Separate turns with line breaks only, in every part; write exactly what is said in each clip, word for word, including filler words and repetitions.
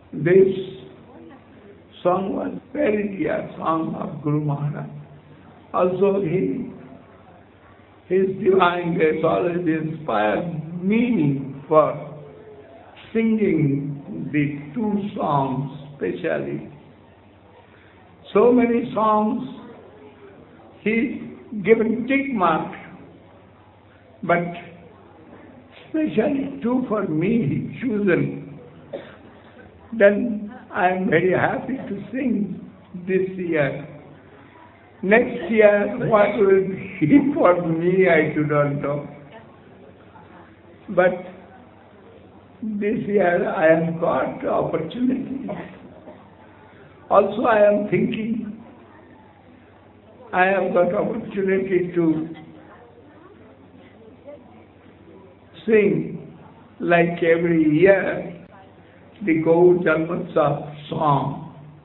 This song was very dear song of Guru Maharaj. Also he, his divine grace always inspired me for singing the two songs specially. So many songs he given tick mark, but especially two for me he chosen. Then I am very happy to sing this year. Next year, what will be for me, I do not know. But this year I have got the opportunity. Also I am thinking, I have got opportunity to sing like every year the Gaur Janmotsav song.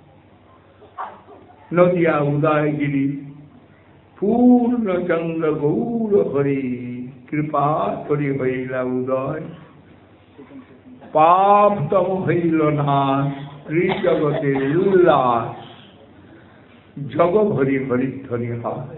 Nodiya Udayagiri, Purna Chandra Gaur Hari, Kripa Hari Haila Uday, Pap Tam Haila Nas, Rijagate Ullas, Jagab Hari Hari Hari Hai.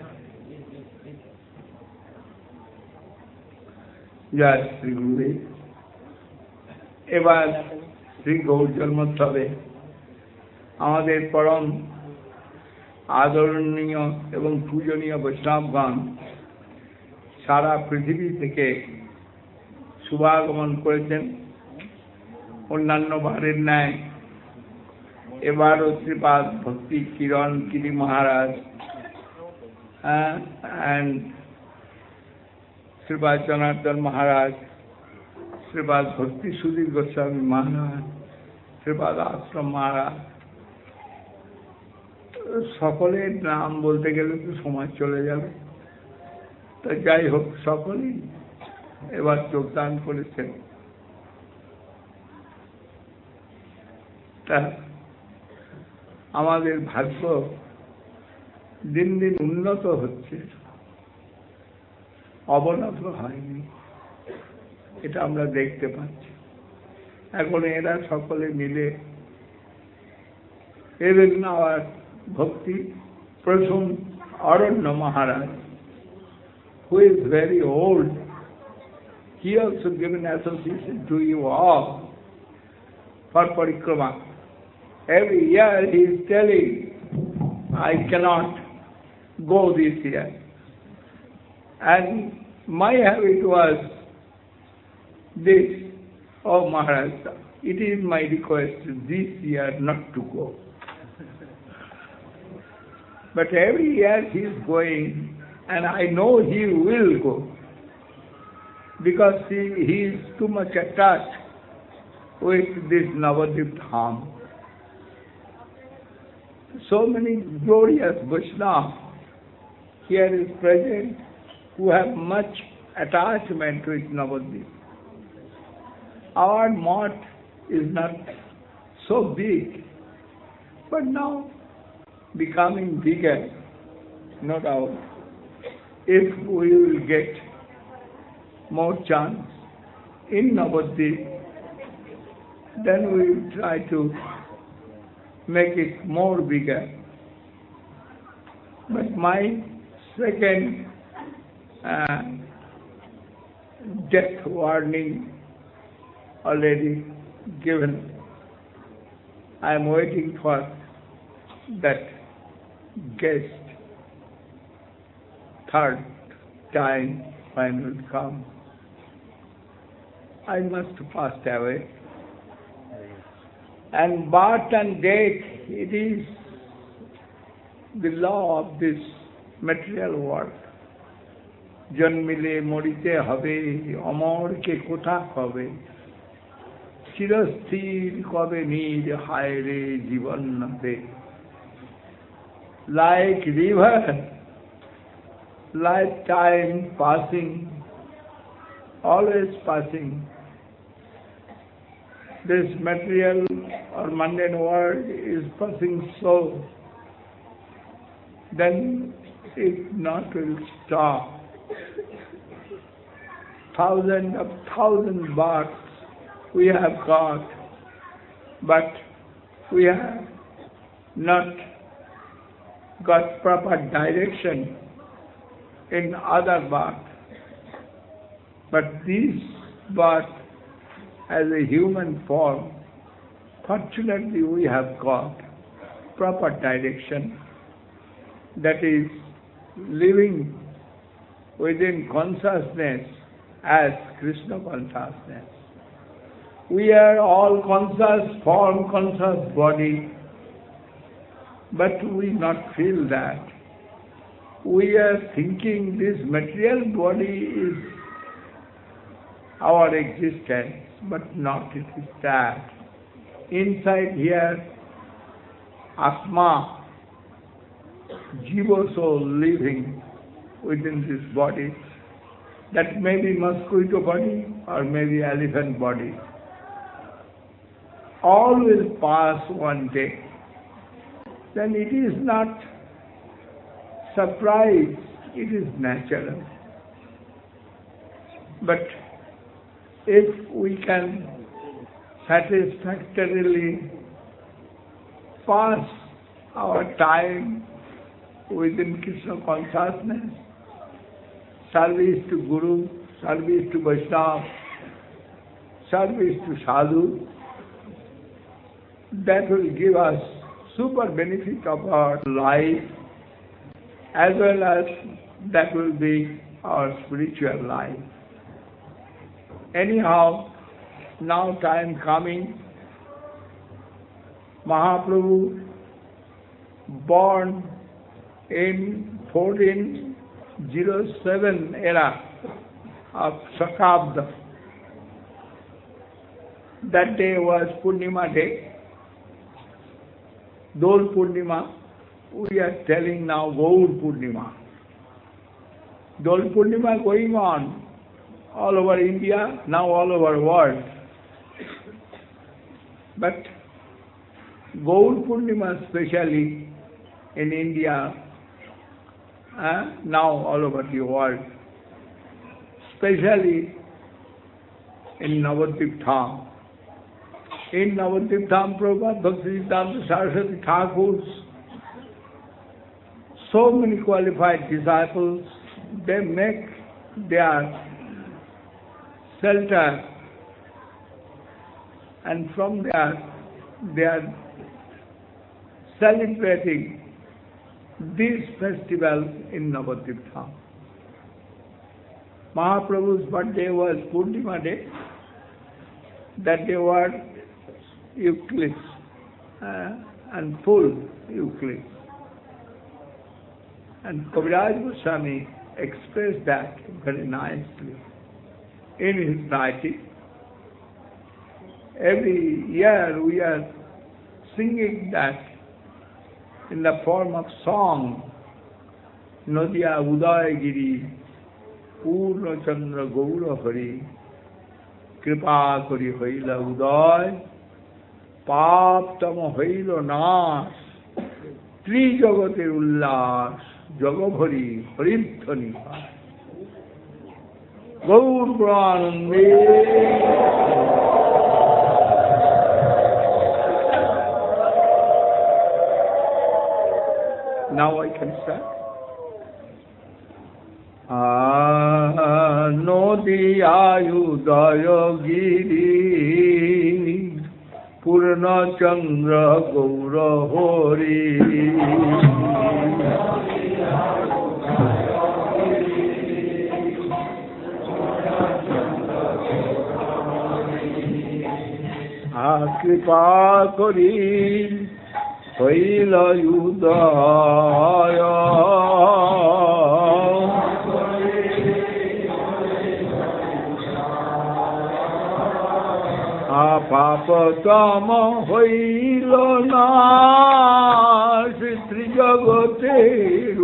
Jai Sri Gurudev. এবার শ্রী গৌর জন্মোৎসবে আমাদের পরম আদরণীয় এবং পূজনীয় বৈষ্ণবগণ সারা পৃথিবী থেকে শুভাগমন করেছেন। অন্যান্য বারের ন্যায় এবারও শ্রীপাদ ভক্তি কিরণ গিরি মহারাজ and শ্রীপাদ জনার্দন মহারাজ, শ্রীপাদ ভক্তি সুধীর গোস্বামী মহারাজ, শ্রীপাদ আশ্রম মহারাজ, সকলের নাম বলতে গেলে তো সময় চলে যাবে। তো যাই হোক, সকলেই এবার যোগদান করেছেন। তা আমাদের ভাগ্য দিন দিন উন্নত হচ্ছে, অবনত হয়নি, এটা আমরা দেখতে পাচ্ছি। এখন এরা সকলে মিলে even our Bhakti Prasum Aranya Maharaj, who is very old, he also given association to you all for parikrama. Every year he is telling, I cannot go this year. And my habit was this, oh Maharaj, it is my request this year not to go. But every year he is going, and I know he will go, because he, he is too much attached with this Navadvip Dham. So many glorious Vaishnavas here is present who have much attachment with Navadvip. Our mott is not so big, but now becoming bigger, no doubt. If we will get more chance in Navadvip, then we will try to make it more bigger. But my second uh, death warning already given. I am waiting for that guest third time when will come. I must pass away. And birth and death, it is the law of this material world. জন্মিলে মরিতে হবে, অমরকে কোথা হবে, চিরস্থির কবে নীর হায় রে জীবন নদে। Like river, like time passing, always passing. This material or mundane world is passing so, then it not will stop. Thousands of thousand births we have got, but we have not got proper direction in other birth. But this birth as a human form, fortunately we have got proper direction, that is living within consciousness as Krishna consciousness. We are all conscious form, conscious body, but we not feel that. We are thinking this material body is our existence, but not it is that. Inside here, Atma, Jiva soul living within this body. That may be mosquito body or maybe elephant body. All will pass one day. Then it is not surprise, it is natural. But if we can satisfactorily pass our time within Krishna consciousness, service to Guru, service to Vaishnava, service to Sadhu, that will give us super benefit of our life, as well as that will be our spiritual life. Anyhow, now time coming, Mahaprabhu born in fourteen oh seven era of Shakabda. That day was Purnima day. Dol Purnima, we are telling now Gaur Purnima. Dol Purnima going on all over India, now all over world. But Gaur Purnima especially in India, uh, now all over the world, especially in Navadvip Dham. In Navadvip Dham, Prabhupada Bhaktisiddhanta Saraswati Thakurs, so many qualified disciples, they make their shelter, and from there they are celebrating this festival in Navadvip Dham. Mahaprabhu's birthday was Purnima day. That day was Euclid, uh, and full Euclid. And Kaviraj Goswami expressed that very nicely in his writing. Every year we are singing that in the form of song. Nadia Udayagiri, Purna Chandra Gaura Hari, Kripa Kari Haila Uday, Pap Tama Hailo Nas, Tri Jagatir Ullas, Jagabhari, Harimthani, Gaur Pranande. Now I can start. Ah, Nodi Ayudaya Giri, Purna Chandra Gaura Hari. Ah, Kripa Kari Haila Udaya, Papa Tama Haila Nas, Tri Jagatir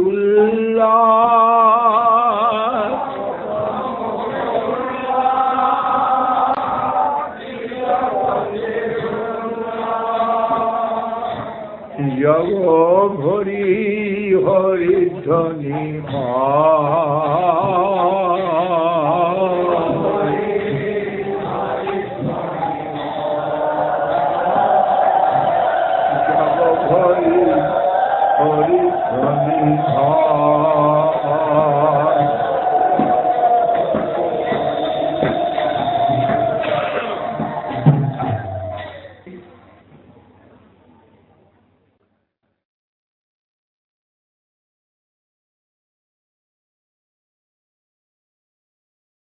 Ullas, Jago Bhari Hari Dhani Ma.